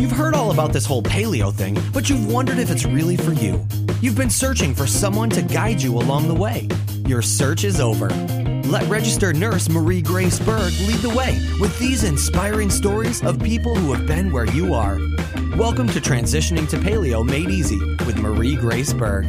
You've heard all about this whole paleo thing, but you've wondered if it's really for you. You've been searching for someone to guide you along the way. Your search is over. Let registered nurse Marie Grace Berg lead the way with these inspiring stories of people who have been where you are. Welcome to Transitioning to Paleo Made Easy with Marie Grace Berg.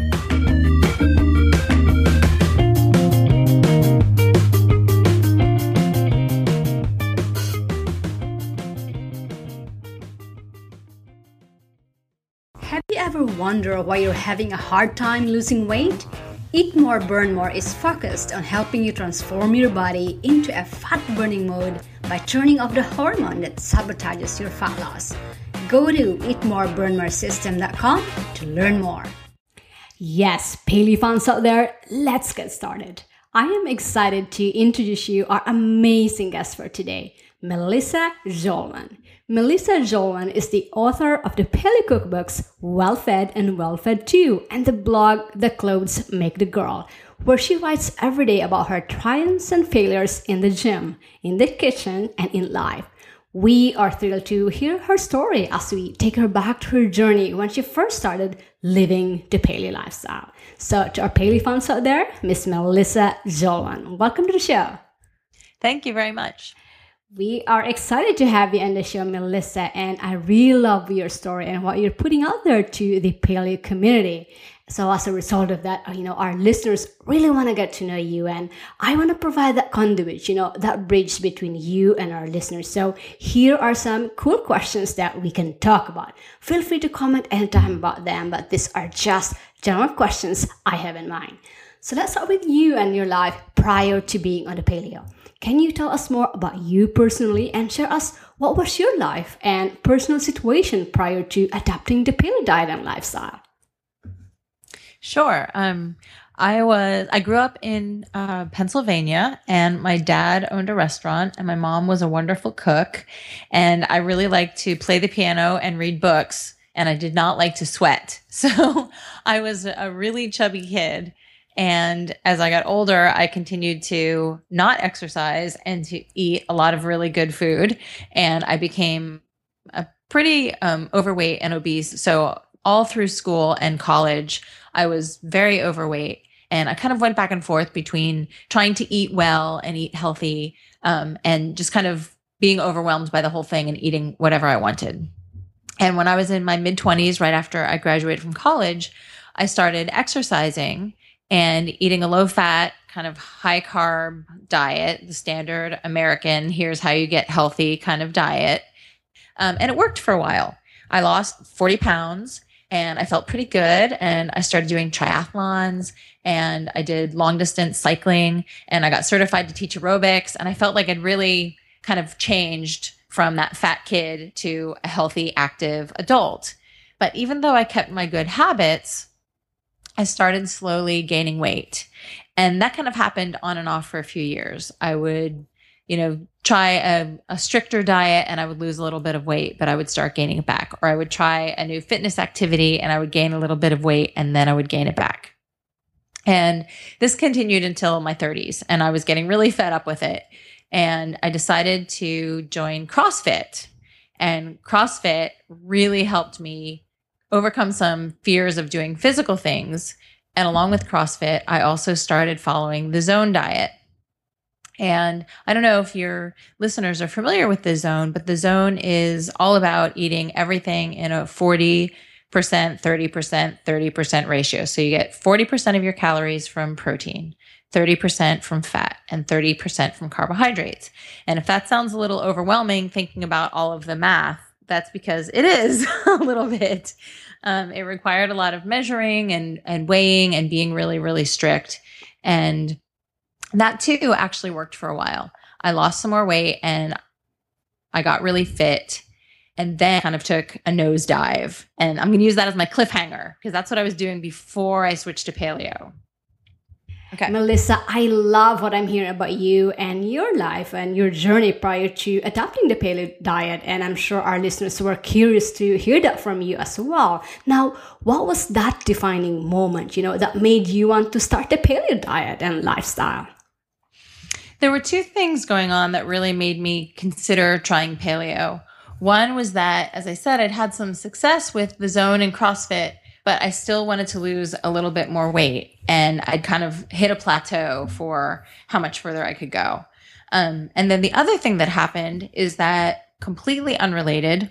Have you ever wondered why you're having a hard time losing weight? Eat More, Burn More is focused on helping you transform your body into a fat-burning mode by turning off the hormone that sabotages your fat loss. Go to eatmoreburnmoresystem.com to learn more. Yes, paleo fans out there, let's get started. I am excited to introduce you our amazing guest for today, Melissa Jolman. Melissa Jolman is the author of the paleo cookbooks Well Fed and Well Fed Too and the blog The Clothes Make the Girl, where she writes every day about her triumphs and failures in the gym, in the kitchen, and in life. We are thrilled to hear her story as we take her back to her journey when she first started living the paleo lifestyle. So to our paleo fans out there, Miss Melissa Jolman, welcome to the show. Thank you very much. We are excited to have you on the show, Melissa, and I really love your story and what you're putting out there to the paleo community. So as a result of that, our listeners really want to get to know you, and I want to provide that conduit, that bridge between you and our listeners. So here are some cool questions that we can talk about. Feel free to comment anytime about them, but these are just general questions I have in mind. So let's start with you and your life prior to being on the paleo. Can you tell us more about you personally and share us what was your life and personal situation prior to adapting the paleo diet and lifestyle? Sure. I grew up in Pennsylvania, and my dad owned a restaurant, and my mom was a wonderful cook, and I really liked to play the piano and read books, and I did not like to sweat. So I was a really chubby kid. And as I got older, I continued to not exercise and to eat a lot of really good food. And I became a pretty overweight and obese. So all through school and college, I was very overweight. And I kind of went back and forth between trying to eat well and eat healthy, and just kind of being overwhelmed by the whole thing and eating whatever I wanted. And when I was in my mid-20s, right after I graduated from college, I started exercising and eating a low-fat, kind of high-carb diet, the standard American, here's how you get healthy kind of diet. And it worked for a while. I lost 40 pounds, and I felt pretty good. And I started doing triathlons, and I did long-distance cycling, and I got certified to teach aerobics. And I felt like I'd really kind of changed from that fat kid to a healthy, active adult. But even though I kept my good habits, I started slowly gaining weight. And that kind of happened on and off for a few years. I would, try a stricter diet and I would lose a little bit of weight, but I would start gaining it back. Or I would try a new fitness activity and I would gain a little bit of weight and then I would gain it back. And this continued until my 30s, and I was getting really fed up with it. And I decided to join CrossFit. And CrossFit really helped me overcome some fears of doing physical things. And along with CrossFit, I also started following the Zone diet. And I don't know if your listeners are familiar with the Zone, but the Zone is all about eating everything in a 40%, 30%, 30% ratio. So you get 40% of your calories from protein, 30% from fat, and 30% from carbohydrates. And if that sounds a little overwhelming, thinking about all of the math, that's because it is a little bit. It required a lot of measuring and weighing and being really, really strict. And that too actually worked for a while. I lost some more weight and I got really fit, and then kind of took a nosedive. And I'm going to use that as my cliffhanger because that's what I was doing before I switched to paleo. Okay. Melissa, I love what I'm hearing about you and your life and your journey prior to adopting the paleo diet. And I'm sure our listeners were curious to hear that from you as well. Now, what was that defining moment, that made you want to start the paleo diet and lifestyle? There were two things going on that really made me consider trying paleo. One was that, as I said, I'd had some success with the zone and CrossFit, but I still wanted to lose a little bit more weight. And I'd kind of hit a plateau for how much further I could go. And then the other thing that happened is that, completely unrelated,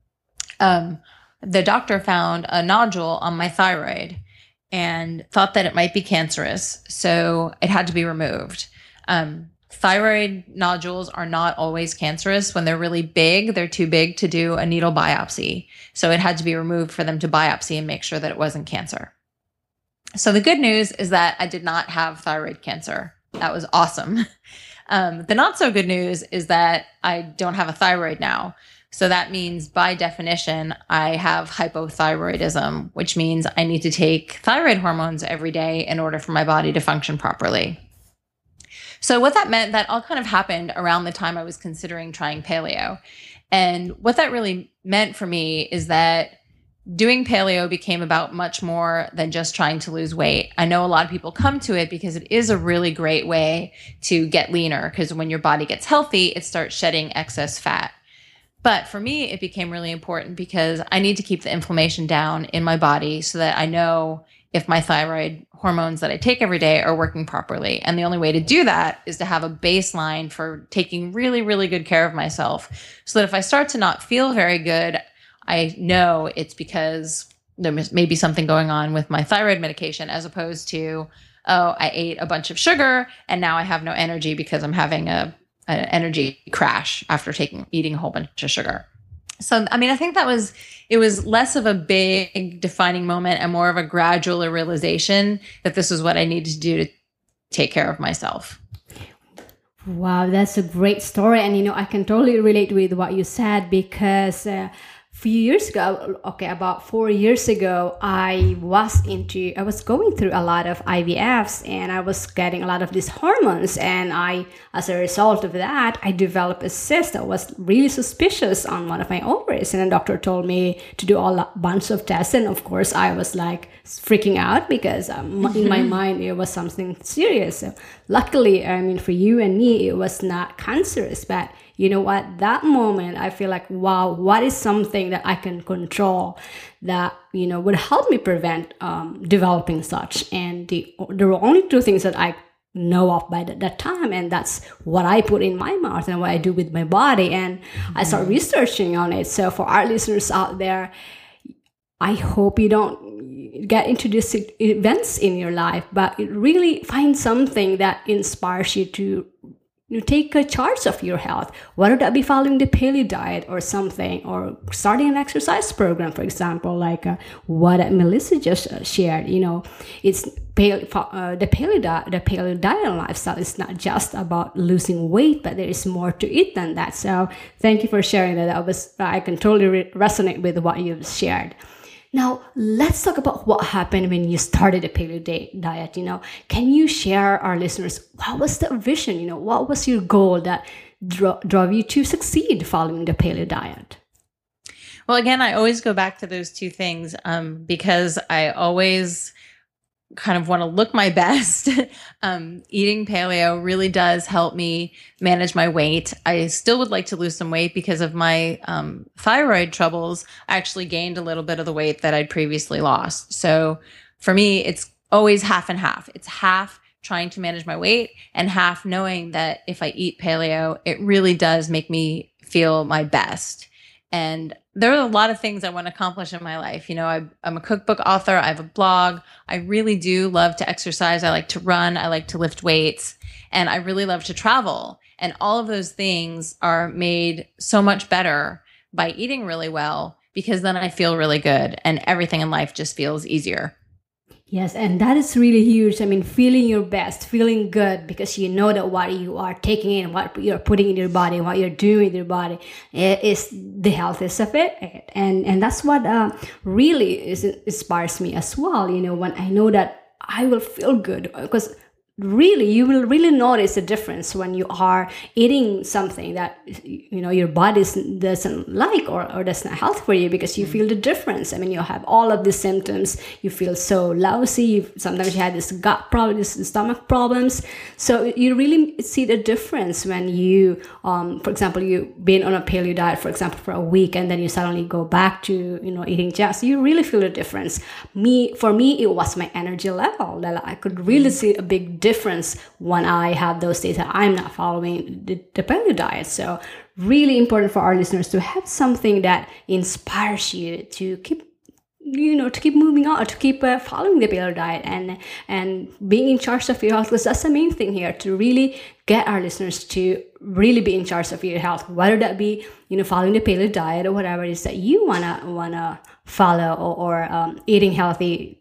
the doctor found a nodule on my thyroid and thought that it might be cancerous. So it had to be removed. Thyroid nodules are not always cancerous. When they're really big, they're too big to do a needle biopsy. So it had to be removed for them to biopsy and make sure that it wasn't cancer. So the good news is that I did not have thyroid cancer. That was awesome. The not so good news is that I don't have a thyroid now. So that means, by definition, I have hypothyroidism, which means I need to take thyroid hormones every day in order for my body to function properly. So what that meant, that all kind of happened around the time I was considering trying paleo. And what that really meant for me is that doing paleo became about much more than just trying to lose weight. I know a lot of people come to it because it is a really great way to get leaner, because when your body gets healthy, it starts shedding excess fat. But for me, it became really important because I need to keep the inflammation down in my body so that I know if my thyroid hormones that I take every day are working properly. And the only way to do that is to have a baseline for taking really, really good care of myself, so that if I start to not feel very good, I know it's because there may be something going on with my thyroid medication, as opposed to, oh, I ate a bunch of sugar and now I have no energy because I'm having an energy crash after eating a whole bunch of sugar. So, I mean, I think it was less of a big defining moment and more of a gradual realization that this is what I needed to do to take care of myself. Wow, that's a great story. And, I can totally relate with what you said, because few years ago, about 4 years ago, I was going through a lot of IVFs, and I was getting a lot of these hormones. And as a result of that, I developed a cyst that was really suspicious on one of my ovaries. And the doctor told me to do a bunch of tests. And of course, I was like freaking out because in my mind, it was something serious. So luckily, for you and me, it was not cancerous, but you know what? That moment, I feel like, wow, what is something that I can control that, would help me prevent developing such? And there were only two things that I know of by that time, and that's what I put in my mouth and what I do with my body. And I start researching on it. So for our listeners out there, I hope you don't get into these events in your life, but really find something that inspires you to take a charge of your health, whether that be following the paleo diet or something, or starting an exercise program, for example, like what Melissa just shared. It's the paleo diet and lifestyle is not just about losing weight, but there is more to it than that. So thank you for sharing that. I can totally resonate with what you've shared. Now, let's talk about what happened when you started the paleo diet. Can you share our listeners, what was the vision? What was your goal that drove you to succeed following the paleo diet? Well, again, I always go back to those two things because I always kind of want to look my best. Eating paleo really does help me manage my weight. I still would like to lose some weight because of my thyroid troubles. I actually gained a little bit of the weight that I'd previously lost. So for me, it's always half and half. It's half trying to manage my weight and half knowing that if I eat paleo, it really does make me feel my best. And there are a lot of things I want to accomplish in my life. I'm a cookbook author. I have a blog. I really do love to exercise. I like to run. I like to lift weights. And I really love to travel. And all of those things are made so much better by eating really well, because then I feel really good and everything in life just feels easier. Yes, and that is really huge. Feeling your best, feeling good, because you know that what you are taking in, what you're putting in your body, what you're doing with your body is the healthiest of it. And that's what really inspires me as well. When I know that I will feel good, because really, you will really notice a difference when you are eating something that your body doesn't like or that's not healthy for you, because you feel the difference. I mean, you have all of the symptoms. You feel so lousy. Sometimes you have this gut problem, this stomach problems. So you really see the difference when you, for example, you've been on a paleo diet, for example, for a week, and then you suddenly go back to eating junk. So you really feel the difference. For me, it was my energy level that I could really see a big difference when I have those days that I'm not following the paleo diet. So really important for our listeners to have something that inspires you to keep moving on, to keep following the paleo diet and being in charge of your health, because that's the main thing here, to really get our listeners to really be in charge of your health, whether that be following the paleo diet or whatever it is that you wanna follow, or eating healthy,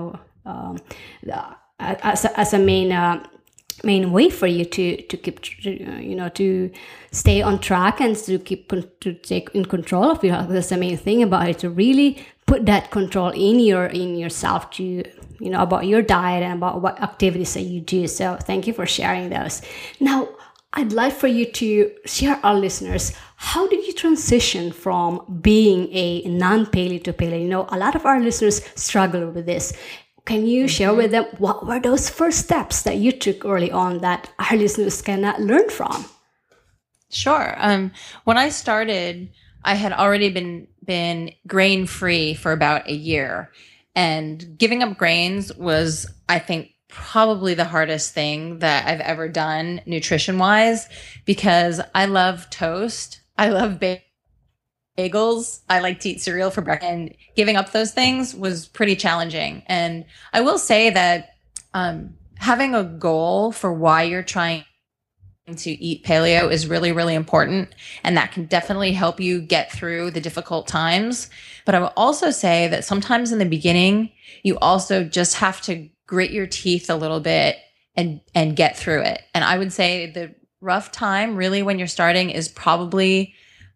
as a main way for you to keep to stay on track and to take in control of your health. That's the main thing about it, to really put that control in yourself, to about your diet and about what activities that you do. So thank you for sharing those. Now I'd like for you to share our listeners, how did you transition from being a non-paleo to paleo? A lot of our listeners struggle with this. Can you share with them what were those first steps that you took early on that our listeners can learn from? Sure. When I started, I had already been grain-free for about a year. And giving up grains was, I think, probably the hardest thing that I've ever done nutrition-wise, because I love toast. I love bagels. I like to eat cereal for breakfast, and giving up those things was pretty challenging. And I will say that having a goal for why you're trying to eat paleo is really, really important. And that can definitely help you get through the difficult times. But I will also say that sometimes in the beginning, you also just have to grit your teeth a little bit and get through it. And I would say the rough time really when you're starting is probably,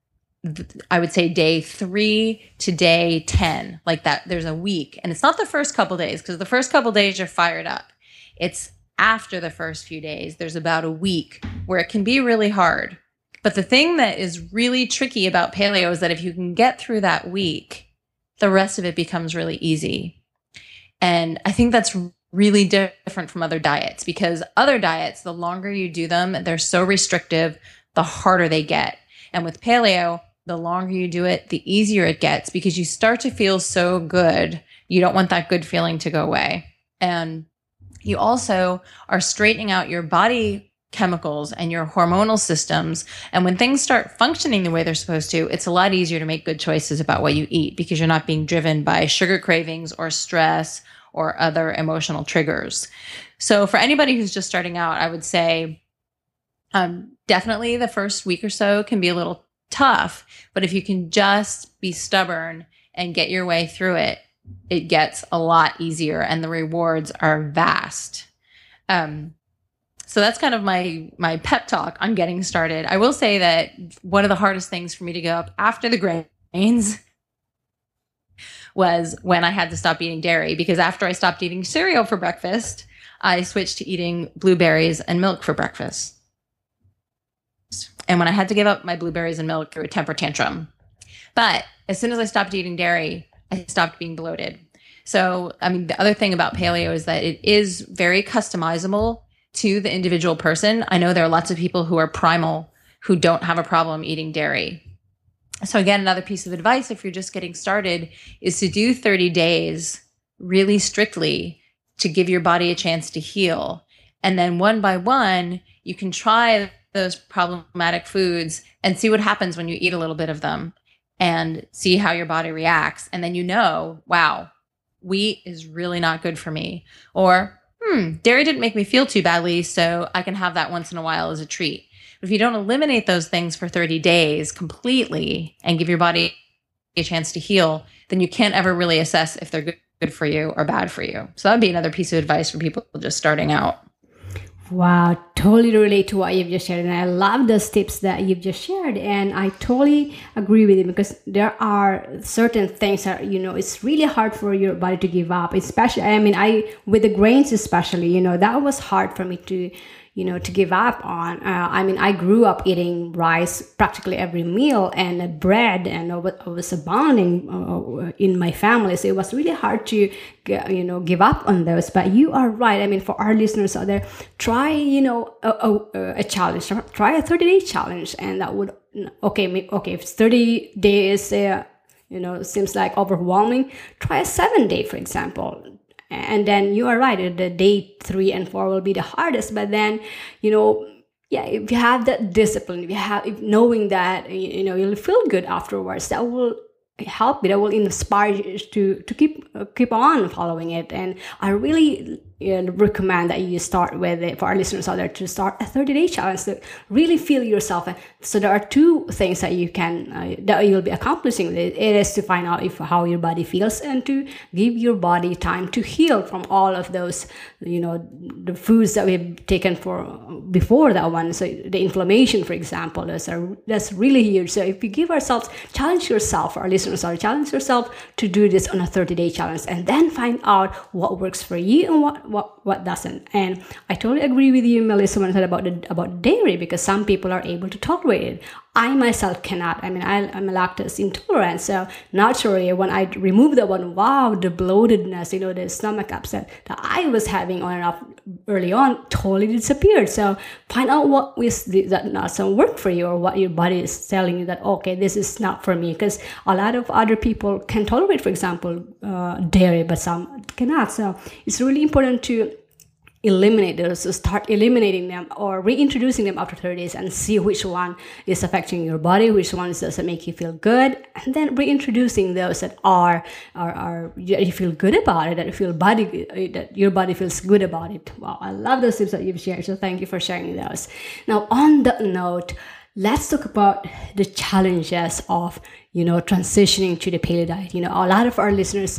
I would say, day 3 to day 10, like that. There's a week, and it's not the first couple days, because the first couple days you're fired up. It's after the first few days, there's about a week where it can be really hard. But the thing that is really tricky about paleo is that if you can get through that week, the rest of it becomes really easy. And I think that's really different from other diets, because other diets, the longer you do them, they're so restrictive, the harder they get. And with paleo, the longer you do it, the easier it gets, because you start to feel so good. You don't want that good feeling to go away. And you also are straightening out your body chemicals and your hormonal systems. And when things start functioning the way they're supposed to, it's a lot easier to make good choices about what you eat, because you're not being driven by sugar cravings or stress or other emotional triggers. So for anybody who's just starting out, I would say definitely the first week or so can be a little tough, but if you can just be stubborn and get your way through it, it gets a lot easier and the rewards are vast. So that's kind of my pep talk on getting started. I will say that one of the hardest things for me to go up after the grains was when I had to stop eating dairy, because after I stopped eating cereal for breakfast, I switched to eating blueberries and milk for breakfast. And when I had to give up my blueberries and milk through a temper tantrum. But as soon as I stopped eating dairy, I stopped being bloated. So, I mean, the other thing about paleo is that it is very customizable to the individual person. I know there are lots of people who are primal who don't have a problem eating dairy. So again, another piece of advice, if you're just getting started, is to do 30 days really strictly to give your body a chance to heal. And then one by one, you can try those problematic foods and see what happens when you eat a little bit of them and see how your body reacts. And then wow, wheat is really not good for me. Or, dairy didn't make me feel too badly, so I can have that once in a while as a treat. But if you don't eliminate those things for 30 days completely and give your body a chance to heal, then you can't ever really assess if they're good for you or bad for you. So that would be another piece of advice for people just starting out. Wow, totally relate to what you've just shared. And I love those tips that you've just shared. And I totally agree with you because there are certain things that, it's really hard for your body to give up. Especially, with the grains especially, that was hard for me to give up on. I grew up eating rice practically every meal and bread, and I was abounding in my family. So it was really hard to, give up on those. But you are right. For our listeners out there, try, a challenge. Try a 30-day challenge, and that would, if 30 days, seems like overwhelming, try a 7-day, for example. And then you are right, the day 3 and 4 will be the hardest. But then, if you have that discipline, if knowing that, you'll feel good afterwards, that will help you, that will inspire you to keep on following it. And I really recommend that you start with it, for our listeners out there, to start a 30-day challenge to really feel yourself. So there are 2 things that you can that you'll be accomplishing with it. It is to find out how your body feels, and to give your body time to heal from all of those, the foods that we've taken for before that one. So the inflammation, for example, that's really huge. So if you give ourselves, challenge yourself, our listeners are challenge yourself to do this on a 30-day challenge, and then find out what works for you and what doesn't. And I totally agree with you, Melissa, when I said about dairy, because some people are able to tolerate it. I myself cannot. I'm a lactose intolerant, so naturally when I removed that one, wow, the bloatedness, the stomach upset that I was having on and off early on totally disappeared. So find out what is that doesn't work for you, or what your body is telling you that, okay, this is not for me. Because a lot of other people can tolerate, for example, dairy, but some cannot. So it's really important to eliminate those, so start eliminating them or reintroducing them after 30 days, and see which one is affecting your body, which ones doesn't make you feel good, and then reintroducing those that are you feel good about it, that your body feels good about it. Wow, I love those tips that you've shared, so thank you for sharing those. Now, on that note, let's talk about the challenges of transitioning to the paleo diet. A lot of our listeners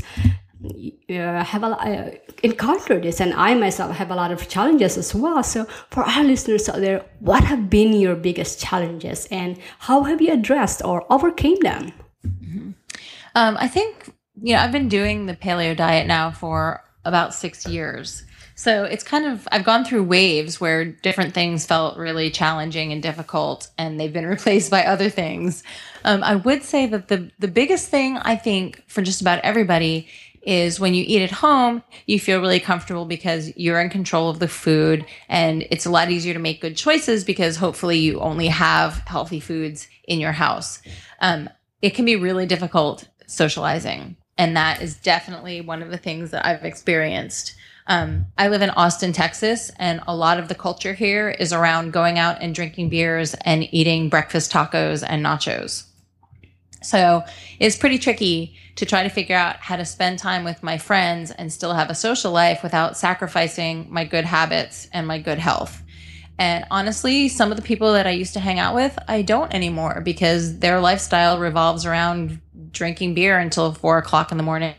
have encountered this, and I myself have a lot of challenges as well. So for our listeners out there, what have been your biggest challenges, and how have you addressed or overcame them? Mm-hmm. I think I've been doing the paleo diet now for about 6 years. So it's I've gone through waves where different things felt really challenging and difficult, and they've been replaced by other things. I would say that the biggest thing, I think, for just about everybody is when you eat at home, you feel really comfortable because you're in control of the food, and it's a lot easier to make good choices because hopefully you only have healthy foods in your house. It can be really difficult socializing, and that is definitely one of the things that I've experienced. I live in Austin, Texas, and a lot of the culture here is around going out and drinking beers and eating breakfast tacos and nachos. So it's pretty tricky to try to figure out how to spend time with my friends and still have a social life without sacrificing my good habits and my good health. And honestly, some of the people that I used to hang out with, I don't anymore, because their lifestyle revolves around drinking beer until 4:00 in the morning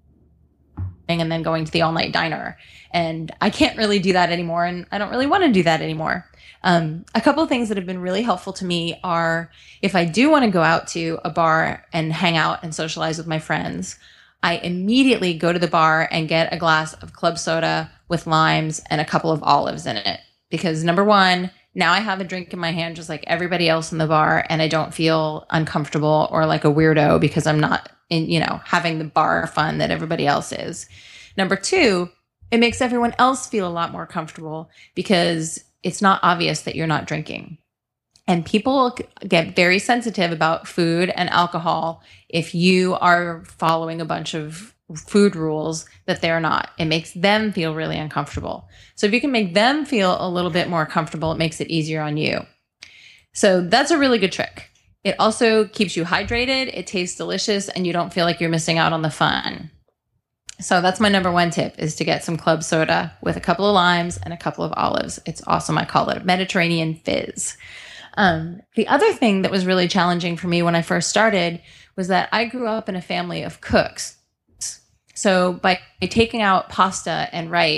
and then going to the all-night diner. And I can't really do that anymore, and I don't really want to do that anymore. A couple of things that have been really helpful to me are, if I do want to go out to a bar and hang out and socialize with my friends, I immediately go to the bar and get a glass of club soda with limes and a couple of olives in it. Because number one, now I have a drink in my hand just like everybody else in the bar, and I don't feel uncomfortable or like a weirdo because I'm not having the bar fun that everybody else is. Number two, it makes everyone else feel a lot more comfortable because it's not obvious that you're not drinking. And people get very sensitive about food and alcohol if you are following a bunch of food rules that they're not. It makes them feel really uncomfortable. So if you can make them feel a little bit more comfortable, it makes it easier on you. So that's a really good trick. It also keeps you hydrated, it tastes delicious, and you don't feel like you're missing out on the fun. So that's my number one tip, is to get some club soda with a couple of limes and a couple of olives. It's awesome. I call it a Mediterranean fizz. The other thing that was really challenging for me when I first started was that I grew up in a family of cooks. So by taking out pasta and rice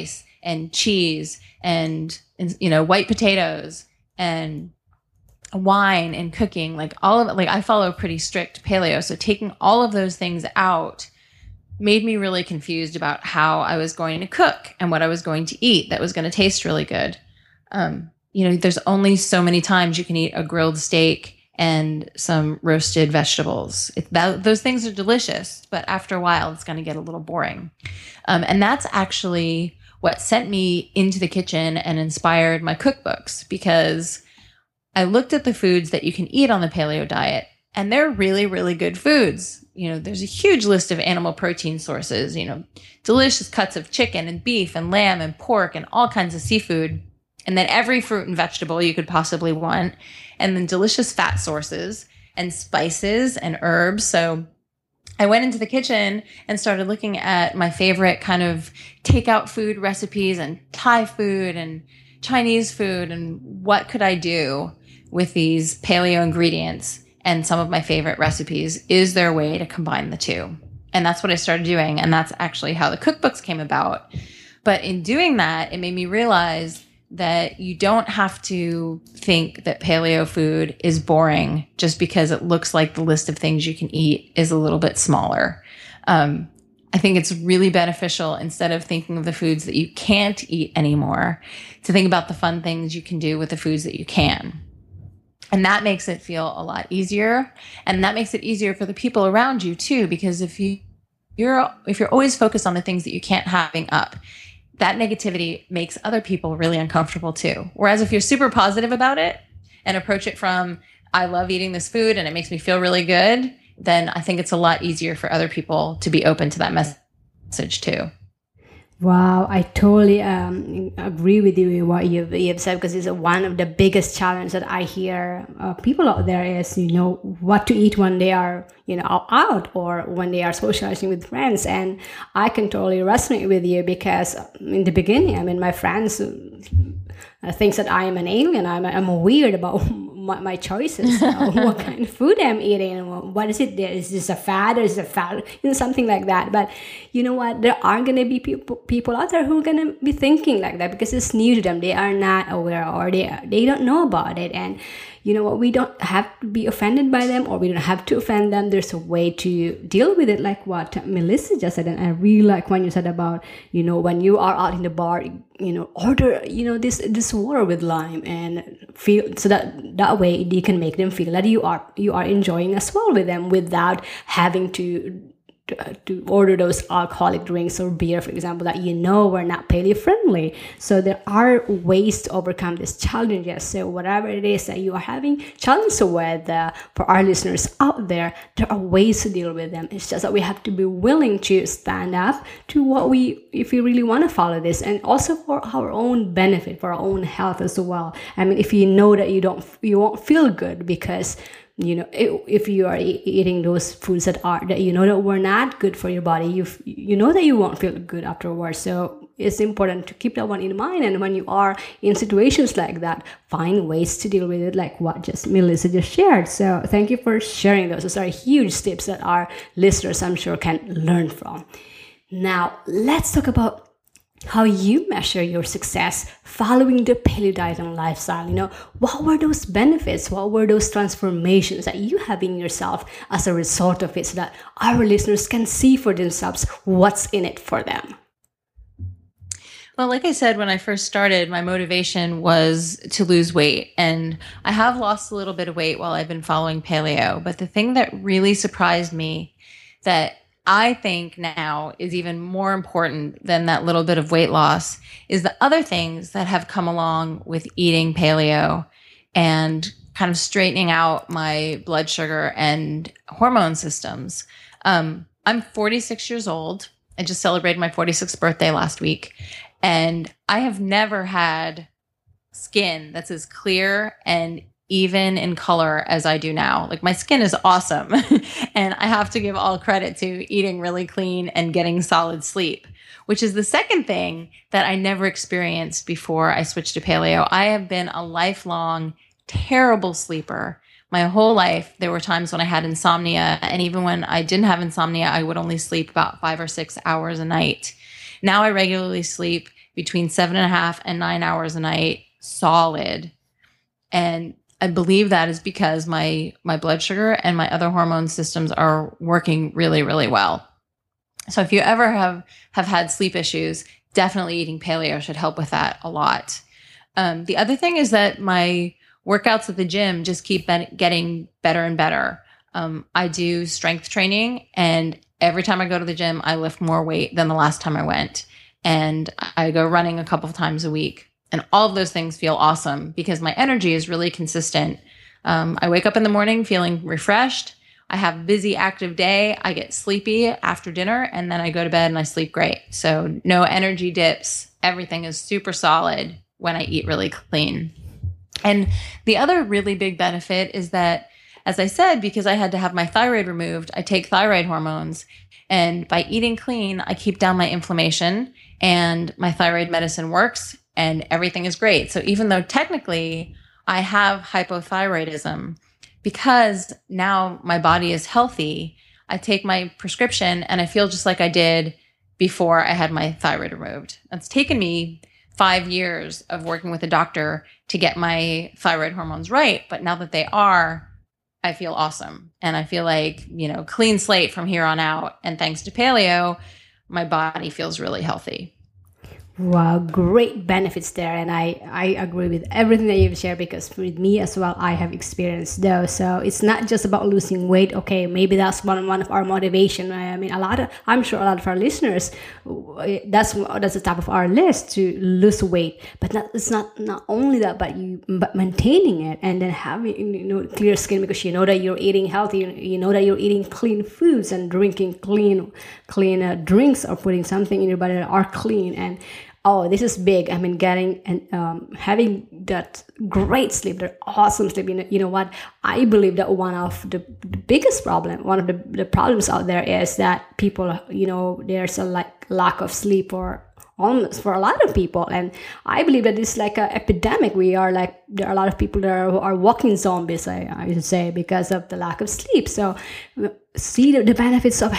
and cheese and white potatoes and wine and cooking, like all of it. Like I follow pretty strict paleo. So taking all of those things out made me really confused about how I was going to cook and what I was going to eat that was going to taste really good. There's only so many times you can eat a grilled steak and some roasted vegetables. Those things are delicious, but after a while, it's going to get a little boring. And that's actually what sent me into the kitchen and inspired my cookbooks, because I looked at the foods that you can eat on the paleo diet, and they're really, really good foods. There's a huge list of animal protein sources, delicious cuts of chicken and beef and lamb and pork and all kinds of seafood. And then every fruit and vegetable you could possibly want. And then delicious fat sources and spices and herbs. So I went into the kitchen and started looking at my favorite kind of takeout food recipes and Thai food and Chinese food, and what could I do with these paleo ingredients and some of my favorite recipes. Is there a way to combine the two? And that's what I started doing. And that's actually how the cookbooks came about. But in doing that, it made me realize that you don't have to think that paleo food is boring just because it looks like the list of things you can eat is a little bit smaller. I think it's really beneficial, instead of thinking of the foods that you can't eat anymore, to think about the fun things you can do with the foods that you can. And that makes it feel a lot easier. And that makes it easier for the people around you too, because if you're always focused on the things that you can't having up, that negativity makes other people really uncomfortable too. Whereas if you're super positive about it and approach it from, I love eating this food and it makes me feel really good, then I think it's a lot easier for other people to be open to that message too. Wow, I totally agree with you with what you've said, because it's one of the biggest challenges that I hear people out there is, what to eat when they are, out or when they are socializing with friends. And I can totally resonate with you, because in the beginning, my friends thinks that I am an alien. I'm weird about my choices, what kind of food I'm eating, and what is it? Is this a fad, or is it a fad? Something like that. But you know what? There are going to be people out there who are going to be thinking like that because it's new to them. They are not aware, or they don't know about it. And you know what? We don't have to be offended by them, or we don't have to offend them. There's a way to deal with it, like what Melissa just said. And I really like when you said about, when you are out in the bar, order, this water with lime, and feel so that way you can make them feel that you are enjoying as well with them, without having to order those alcoholic drinks or beer, for example, that were not paleo friendly. So there are ways to overcome these challenges. So whatever it is that you are having challenges with, for our listeners out there are ways to deal with them. It's just that we have to be willing to stand up to if we really want to follow this, and also for our own benefit, for our own health as well. If you know that you won't feel good because if you are eating those foods that were not good for your body, you know that you won't feel good afterwards. So it's important to keep that one in mind. And when you are in situations like that, find ways to deal with it, like what Melissa just shared. So thank you for sharing those. Those are huge tips that our listeners, I'm sure, can learn from. Now, let's talk about how you measure your success following the paleo diet and lifestyle. What were those benefits? What were those transformations that you have in yourself as a result of it, so that our listeners can see for themselves what's in it for them? Well, like I said, when I first started, my motivation was to lose weight. And I have lost a little bit of weight while I've been following paleo. But the thing that really surprised me, that I think now is even more important than that little bit of weight loss, is the other things that have come along with eating paleo and kind of straightening out my blood sugar and hormone systems. I'm 46 years old. I just celebrated my 46th birthday last week. And I have never had skin that's as clear and even in color as I do now. Like, my skin is awesome. And I have to give all credit to eating really clean and getting solid sleep, which is the second thing that I never experienced before I switched to paleo. I have been a lifelong terrible sleeper. My whole life, there were times when I had insomnia. And even when I didn't have insomnia, I would only sleep about 5 or 6 hours a night. Now I regularly sleep between 7.5 and 9 hours a night, solid. And I believe that is because my blood sugar and my other hormone systems are working really, really well. So if you ever have had sleep issues, definitely eating paleo should help with that a lot. The other thing is that my workouts at the gym just keep getting better and better. I do strength training, and every time I go to the gym, I lift more weight than the last time I went. And I go running a couple of times a week. And all of those things feel awesome because my energy is really consistent. I wake up in the morning feeling refreshed. I have a busy, active day. I get sleepy after dinner, and then I go to bed and I sleep great. So no energy dips. Everything is super solid when I eat really clean. And the other really big benefit is that, as I said, because I had to have my thyroid removed, I take thyroid hormones. And by eating clean, I keep down my inflammation, and my thyroid medicine works, and everything is great. So even though technically I have hypothyroidism, because now my body is healthy, I take my prescription and I feel just like I did before I had my thyroid removed. It's taken me 5 years of working with a doctor to get my thyroid hormones right. But now that they are, I feel awesome. And I feel like, clean slate from here on out. And thanks to paleo, my body feels really healthy. Wow, great benefits there. And I agree with everything that you've shared, because with me as well, I have experienced those. So it's not just about losing weight. Okay, maybe that's one of our motivation. I mean, I'm sure a lot of our listeners, that's the top of our list, to lose weight. But it's not only that, but maintaining it and then having clear skin, because you know that you're eating healthy, you know that you're eating clean foods and drinking clean drinks, or putting something in your body that are clean. And this is big. I mean, getting and having that great sleep, that awesome sleep. You know what? I believe that one of the biggest one of the problems out there is that people, there's a lack of sleep, or almost for a lot of people. And I believe that it's like an epidemic. There are a lot of people that are walking zombies, I should say, because of the lack of sleep. So see the benefits of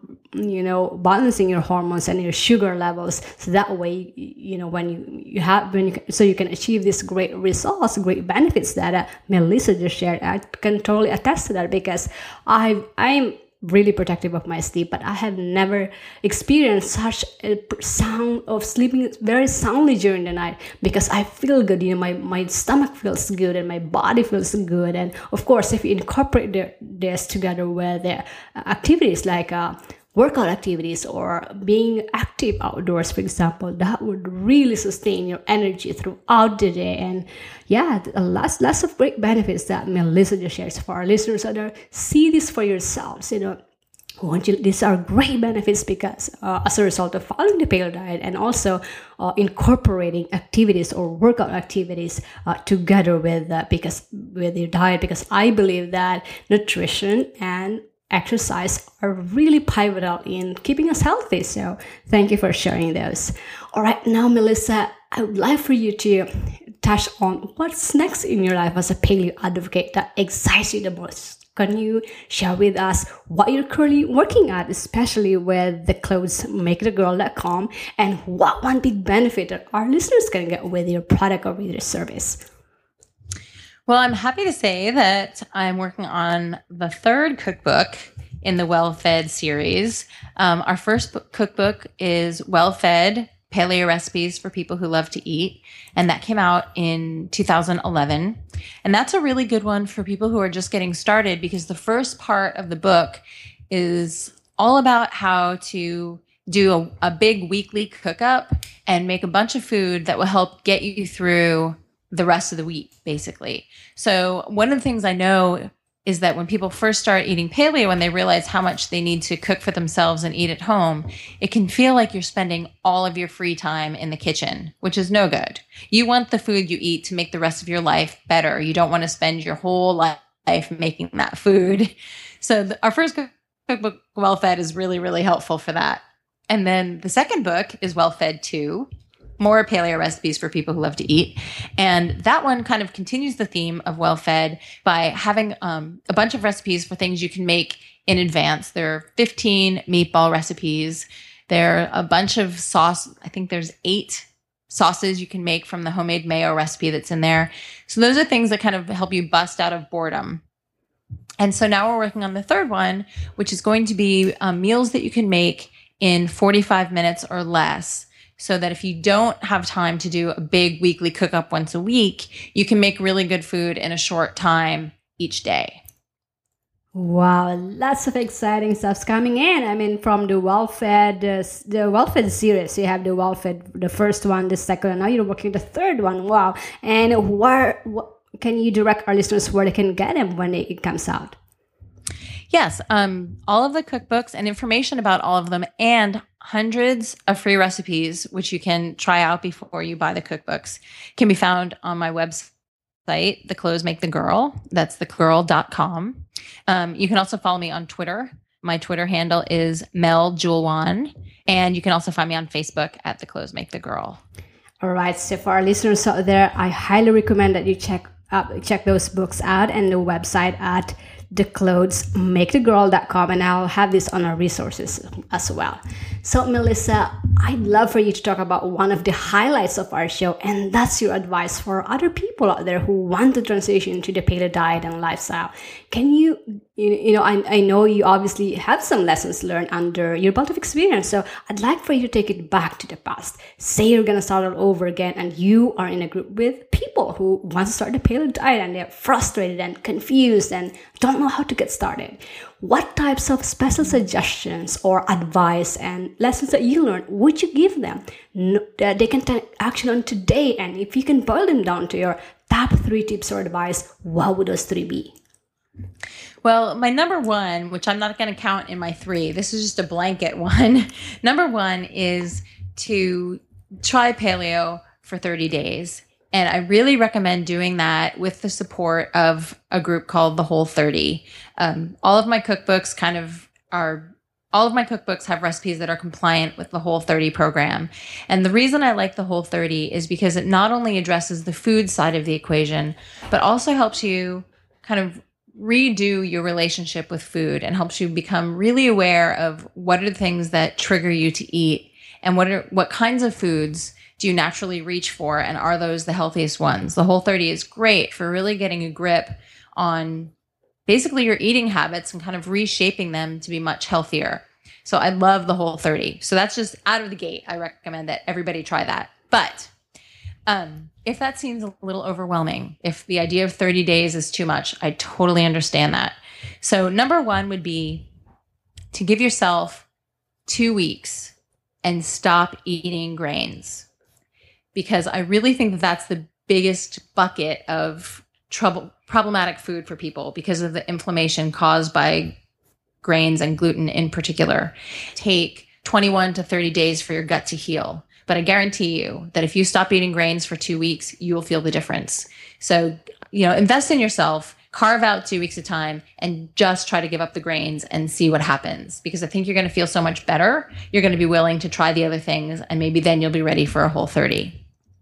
balancing your hormones and your sugar levels, so that way so you can achieve these great results, great benefits that Melissa just shared. I can totally attest to that, because I'm really protective of my sleep, but I have never experienced such a sound of sleeping very soundly during the night, because I feel good. My stomach feels good and my body feels good. And of course, if you incorporate this together with the activities like workout activities or being active outdoors, for example, that would really sustain your energy throughout the day. And lots of great benefits that Melissa just shares. For our listeners out there, see this for yourselves. These are great benefits, because as a result of following the paleo diet, and also incorporating activities or workout activities together with your diet, because I believe that nutrition and exercise are really pivotal in keeping us healthy. So thank you for sharing those. All right, now Melissa, I would like for you to touch on what's next in your life as a paleo advocate that excites you the most. Can you share with us what you're currently working at, especially with the clothes makeitagirl.com, and what one big benefit that our listeners can get with your product or with your service? Well, I'm happy to say that I'm working on the third cookbook in the Well Fed series. Our first cookbook is Well Fed Paleo Recipes for People Who Love to Eat, and that came out in 2011. And that's a really good one for people who are just getting started, because the first part of the book is all about how to do a big weekly cook-up and make a bunch of food that will help get you through the rest of the week, basically. So one of the things I know is that when people first start eating paleo and they realize how much they need to cook for themselves and eat at home, it can feel like you're spending all of your free time in the kitchen, which is no good. You want the food you eat to make the rest of your life better. You don't want to spend your whole life making that food. So our first cookbook, Well Fed, is really, really helpful for that. And then the second book is Well Fed 2. More paleo recipes for people who love to eat. And that one kind of continues the theme of Well Fed by having a bunch of recipes for things you can make in advance. There are 15 meatball recipes. There are a bunch of sauce. I think there's 8 sauces you can make from the homemade mayo recipe that's in there. So those are things that kind of help you bust out of boredom. And so now we're working on the third one, which is going to be meals that you can make in 45 minutes or less, so that if you don't have time to do a big weekly cook up once a week, you can make really good food in a short time each day. Wow, lots of exciting stuff's coming in. I mean, from the well-fed series, you have the well-fed, the first one, the second, and now you're working the third one. Wow. And where can you direct our listeners where they can get them when it comes out? Yes, all of the cookbooks and information about all of them, and hundreds of free recipes, which you can try out before you buy the cookbooks, can be found on my website, The Clothes Make the Girl. That's thegirl.com. You can also follow me on Twitter. My Twitter handle is Mel Julwan, and you can also find me on Facebook at The Clothes Make the Girl. All right, so for our listeners out there, I highly recommend that you check those books out and the website at theclothesmakethegirl.com, and I'll have this on our resources as well. So Melissa, I'd love for you to talk about one of the highlights of our show, and that's your advice for other people out there who want to transition to the paleo diet and lifestyle. Can you I know you obviously have some lessons learned under your belt of experience, so I'd like for you to take it back to the past. Say you're going to start all over again, and you are in a group with people who want to start the paleo diet, and they're frustrated and confused and don't know how to get started. What types of special suggestions or advice and lessons that you learned would you give them that they can take action on today? And if you can boil them down to your top 3 tips or advice, what would those 3 be? Well, my number one, which I'm not going to count in my 3, this is just a blanket one. Number 1 is to try paleo for 30 days. And I really recommend doing that with the support of a group called the Whole 30. All of my cookbooks have recipes that are compliant with the Whole 30 program. And the reason I like the Whole 30 is because it not only addresses the food side of the equation, but also helps you kind of redo your relationship with food and helps you become really aware of what are the things that trigger you to eat and what kinds of foods do you naturally reach for, and are those the healthiest ones? The Whole 30 is great for really getting a grip on basically your eating habits and kind of reshaping them to be much healthier. So I love the Whole 30. So that's just out of the gate. I recommend that everybody try that. But if that seems a little overwhelming, if the idea of 30 days is too much, I totally understand that. So number 1 would be to give yourself 2 weeks and stop eating grains. Because I really think that that's the biggest bucket of problematic food for people because of the inflammation caused by grains and gluten in particular. Take 21 to 30 days for your gut to heal. But I guarantee you that if you stop eating grains for 2 weeks, you will feel the difference. So, invest in yourself, carve out 2 weeks of time, and just try to give up the grains and see what happens. Because I think you're going to feel so much better. You're going to be willing to try the other things, and maybe then you'll be ready for a Whole 30.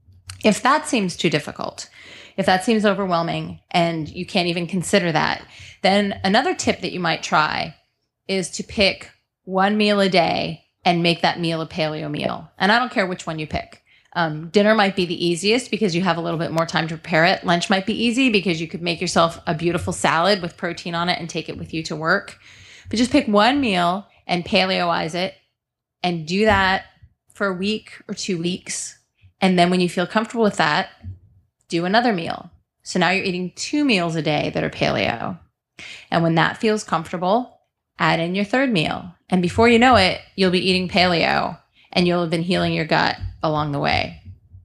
If that seems too difficult, if that seems overwhelming and you can't even consider that, then another tip that you might try is to pick 1 meal a day and make that meal a paleo meal. And I don't care which one you pick. Dinner might be the easiest because you have a little bit more time to prepare it. Lunch might be easy because you could make yourself a beautiful salad with protein on it and take it with you to work. But just pick 1 meal and paleoize it and do that for a week or 2 weeks. And then when you feel comfortable with that, do another meal. So now you're eating 2 meals a day that are paleo. And when that feels comfortable, add in your 3rd meal. And before you know it, you'll be eating paleo and you'll have been healing your gut along the way.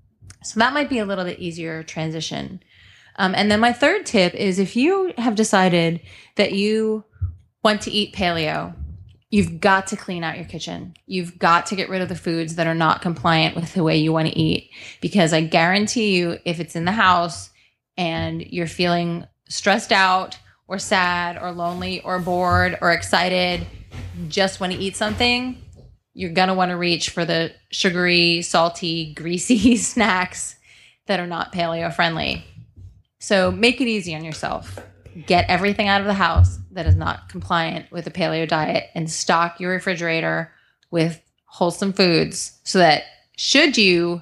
So that might be a little bit easier transition. And then my 3rd tip is if you have decided that you want to eat paleo, you've got to clean out your kitchen. You've got to get rid of the foods that are not compliant with the way you want to eat. Because I guarantee you, if it's in the house and you're feeling stressed out or sad or lonely or bored or excited, just want to eat something, you're going to want to reach for the sugary, salty, greasy snacks that are not paleo friendly. So make it easy on yourself. Get everything out of the house that is not compliant with a paleo diet and stock your refrigerator with wholesome foods so that should you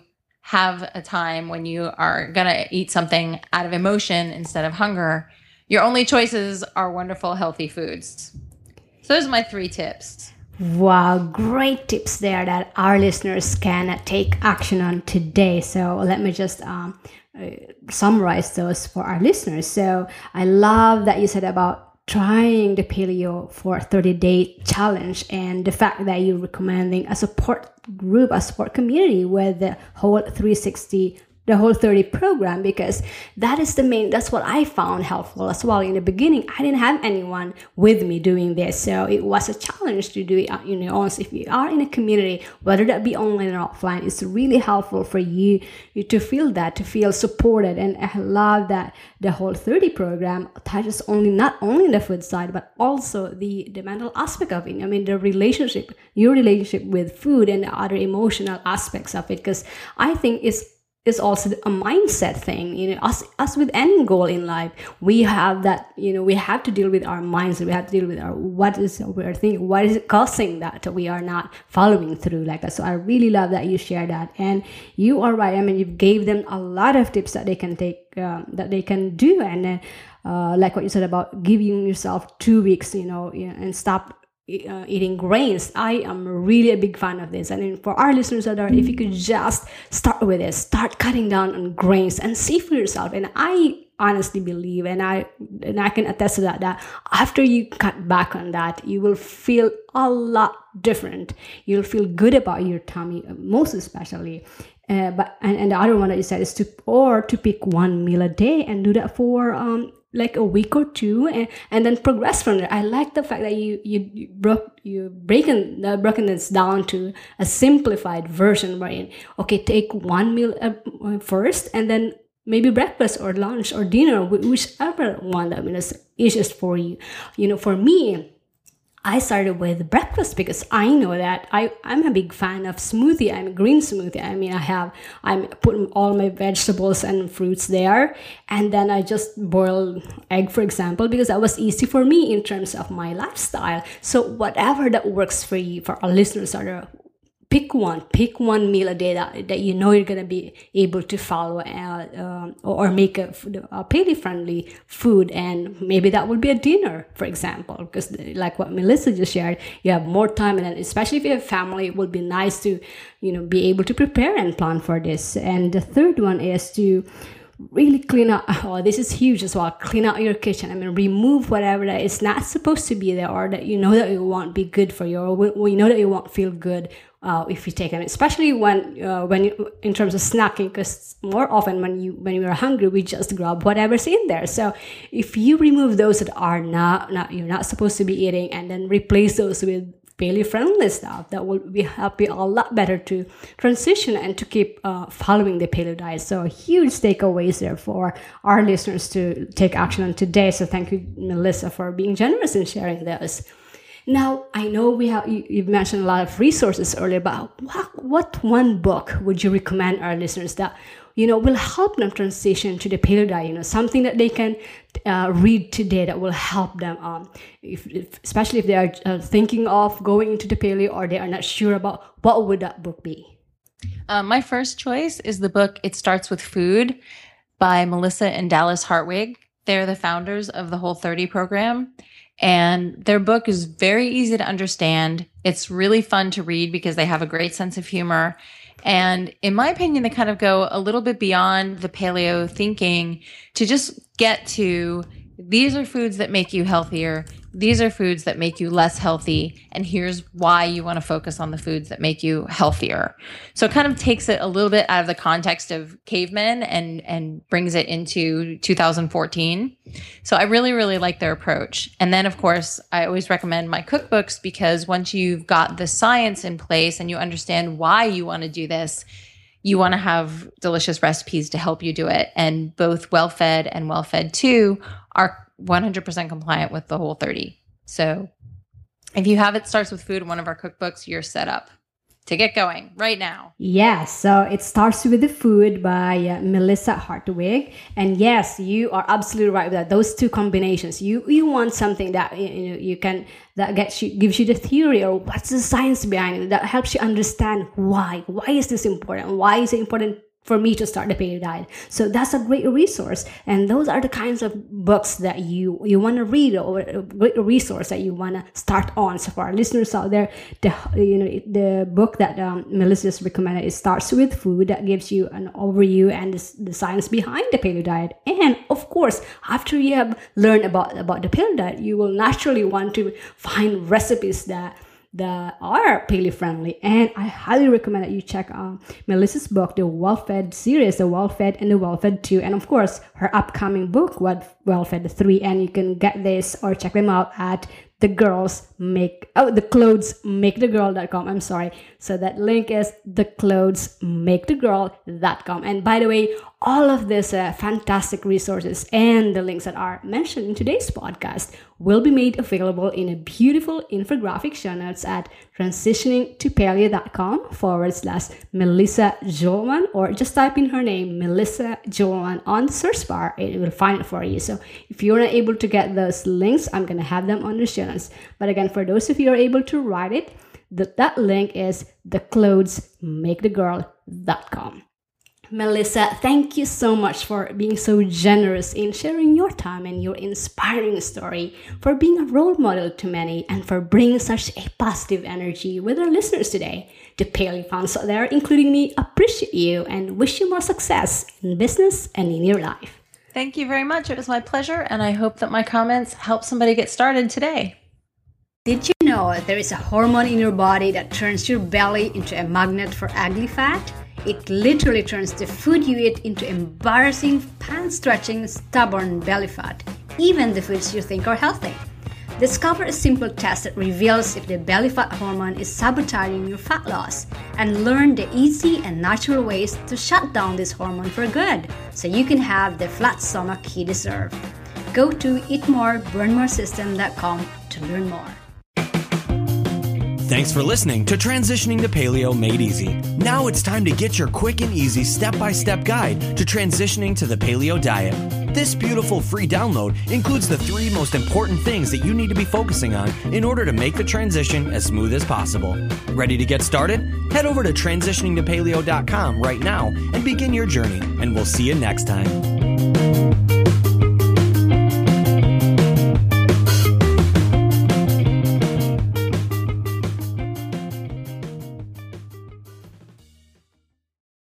have a time when you are going to eat something out of emotion instead of hunger, your only choices are wonderful, healthy foods. So those are my 3 tips. Wow, great tips there that our listeners can take action on today. So let me just summarize those for our listeners. So I love that you said about trying the paleo for 30-day challenge, and the fact that you're recommending a support group, a support community with the whole 360, the whole 30 program, because that's what I found helpful as well. In the beginning, I didn't have anyone with me doing this, so it was a challenge to do it on your own. So if you are in a community, whether that be online or offline, it's really helpful for you to feel supported. And I love that the whole 30 program touches not only the food side, but also the mental aspect of it. I mean, your relationship with food and the other emotional aspects of it, because I think it's also a mindset thing. Us with any goal in life, we have that, we have to deal with our minds. We have to deal with what is it causing that we are not following through like that. So I really love that you share that. And you are right. I mean, you gave them a lot of tips that they can take, that they can do. And then, like what you said about giving yourself 2 weeks, and stop eating grains. I am really a big fan of this. And for our listeners out there, if you could just start with this, start cutting down on grains and see for yourself. And I honestly believe, and I can attest to that after you cut back on that, you will feel a lot different. You'll feel good about your tummy, most especially. But the other one that you said is to pick one meal a day and do that for like a week or 2, and then progress from there. I like the fact that you broken this down to a simplified version wherein, okay, take one meal first, and then maybe breakfast or lunch or dinner, whichever one that is easiest for you. For me, I started with breakfast because I know that I'm a big fan of smoothie. I'm a green smoothie. I mean, I'm putting all my vegetables and fruits there. And then I just boil egg, for example, because that was easy for me in terms of my lifestyle. So whatever that works for you, for our listeners out there, pick one meal a day that you're going to be able to follow, or make a paleo friendly food. And maybe that would be a dinner, for example, because like what Melissa just shared, you have more time, and especially if you have family, it would be nice to be able to prepare and plan for this. And the third one is to really clean out. Oh, this is huge as well. Clean out your kitchen. I mean, remove whatever that is not supposed to be there, or that that it won't be good for you, or that you won't feel good if you take them. Especially when you, in terms of snacking, because more often when you are hungry, we just grab whatever's in there. So if you remove those that are not you're not supposed to be eating, and then replace those with paleo friendly stuff, that will help you a lot better to transition and to keep following the paleo diet. So huge takeaways there for our listeners to take action on today. So thank you, Melissa, for being generous in sharing those. Now, I know you've mentioned a lot of resources earlier, but what one book would you recommend our listeners that will help them transition to the paleo diet? Something that they can read today that will help them, especially if they are thinking of going into the paleo, or they are not sure about what would that book be. My first choice is the book It Starts With Food by Melissa and Dallas Hartwig. They're the founders of the Whole30 program. And their book is very easy to understand. It's really fun to read because they have a great sense of humor. And in my opinion, they kind of go a little bit beyond the paleo thinking to just get to, these are foods that make you healthier. These are foods that make you less healthy. And here's why you want to focus on the foods that make you healthier. So it kind of takes it a little bit out of the context of cavemen and brings it into 2014. So I really, really like their approach. And then, of course, I always recommend my cookbooks, because once you've got the science in place and you understand why you want to do this, you want to have delicious recipes to help you do it. And both Well-Fed and Well-Fed 2 are 100% compliant with the Whole30. So if you have It Starts With Food in one of our cookbooks, you're set up to get going right now. Yes, so It Starts With the Food by Melissa Hartwig. And yes, you are absolutely right with that. Those two combinations, you want something that you can, that gives you the theory, or what's the science behind it, that helps you understand why is this important, why is it important for me to start the paleo diet. So that's a great resource. And those are the kinds of books that you want to read, or a great resource that you want to start on. So for our listeners out there, the book that Melissa just recommended, it starts with food, that gives you an overview and the science behind the paleo diet. And of course, after you have learned about the paleo diet, you will naturally want to find recipes that are paleo friendly. And I highly recommend that you check out Melissa's book, the Well-Fed series, the Well-Fed and the Well-Fed 2, and of course her upcoming book, Well-Fed 3. And you can get this or check them out at theclothesmakethegirl.com. I'm sorry. So that link is theclothesmakethegirl.com. And by the way, all of these fantastic resources and the links that are mentioned in today's podcast will be made available in a beautiful infographic show notes at transitioningtopaleo.com/Melissa Jolman, or just type in her name, Melissa Jolman, on the search bar. It will find it for you. So if you're not able to get those links, I'm going to have them on the show notes. But again, for those of you who are able to write it, that link is theclothesmakethegirl.com. Melissa, thank you so much for being so generous in sharing your time and your inspiring story, for being a role model to many, and for bringing such a positive energy with our listeners today. The paleo fans out there, including me, appreciate you and wish you more success in business and in your life. Thank you very much. It was my pleasure, and I hope that my comments help somebody get started today. Did you know there is a hormone in your body that turns your belly into a magnet for ugly fat? It literally turns the food you eat into embarrassing, pants-stretching, stubborn belly fat, even the foods you think are healthy. Discover a simple test that reveals if the belly fat hormone is sabotaging your fat loss, and learn the easy and natural ways to shut down this hormone for good, so you can have the flat stomach you deserve. Go to eatmoreburnmoresystem.com to learn more. Thanks for listening to Transitioning to Paleo Made Easy. Now it's time to get your quick and easy step-by-step guide to transitioning to the paleo diet. This beautiful free download includes the 3 most important things that you need to be focusing on in order to make the transition as smooth as possible. Ready to get started? Head over to transitioningtopaleo.com right now and begin your journey, and we'll see you next time.